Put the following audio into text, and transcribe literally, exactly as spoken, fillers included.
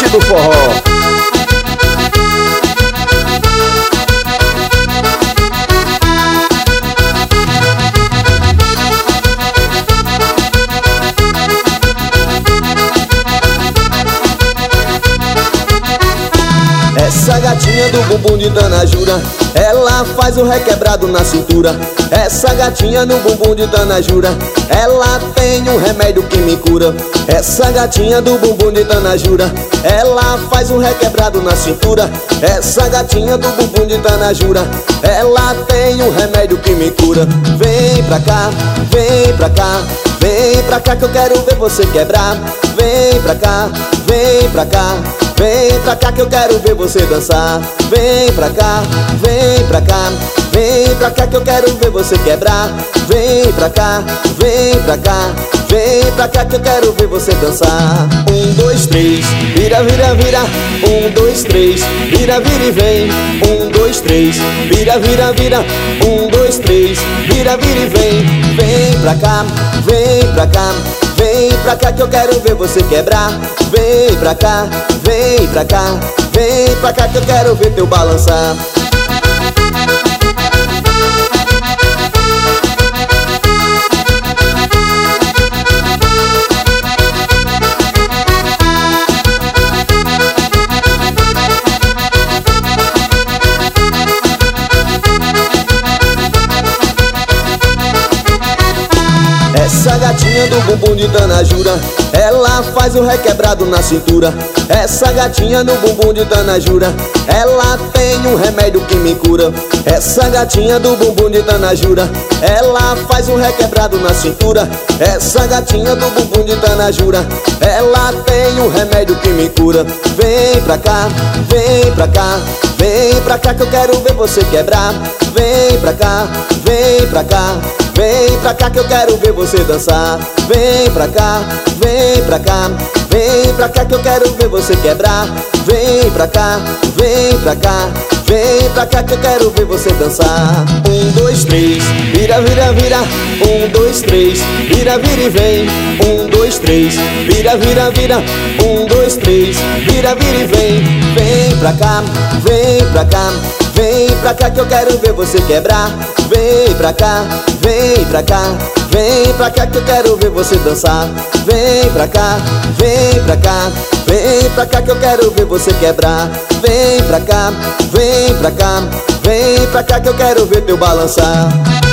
rainha do forró. Essa gatinha do bumbum de Tanajura, ela faz o requebrado na cintura. Essa gatinha no bumbum de Tanajura, ela tem um remédio que me cura. Essa gatinha do bumbum de Tanajura, ela faz um requebrado na cintura. Essa gatinha do bumbum de Tanajura, ela tem um remédio que me cura. Vem pra cá, vem pra cá, vem pra cá que eu quero ver você quebrar. Vem pra cá, vem pra cá, vem pra cá que eu quero ver você dançar. Vem pra cá, vem pra cá, vem pra cá que eu quero ver você quebrar. Vem pra cá, vem pra cá, vem pra cá que eu quero ver você dançar. Um, dois, três, vira, vira, vira. Um, dois, três, vira, vira e vem. Um, dois, três, vira, vira, vira. Um, dois, três, vira, vira e vem. Vem pra cá, vem pra cá, vem pra cá que eu quero ver você quebrar. Vem pra cá, vem pra cá, vem pra cá que eu quero ver teu balançar. Essa gatinha do bumbum de Tanajura, ela faz o requebrado na cintura. Essa gatinha no bumbum de Tanajura, ela tem um remédio que me cura. Essa gatinha do bumbum de Tanajura, ela faz um requebrado na cintura. Essa gatinha do bumbum de Tanajura, ela tem um remédio que me cura. Vem pra cá, vem pra cá, vem pra cá que eu quero ver você quebrar. Vem pra cá, vem pra cá, vem pra cá que eu quero ver você dançar. Vem pra cá, vem pra cá, vem pra cá que eu quero ver você quebrar. Vem pra cá, vem pra cá, vem pra cá que eu quero ver você dançar. Um, dois, três, vira, vira, vira. Um, dois, três, vira, vira e vem. Um, dois, três, vira, vira, vira. Um, dois, três, vira, vira e vem. Vem pra cá, vem pra cá, vem pra cá que eu quero ver você quebrar. Vem pra cá, vem pra cá, vem pra cá que eu quero ver você dançar. Vem pra cá, vem pra cá, vem pra cá que eu quero ver você quebrar. Vem pra cá, vem pra cá, vem pra cá que eu quero ver teu balançar.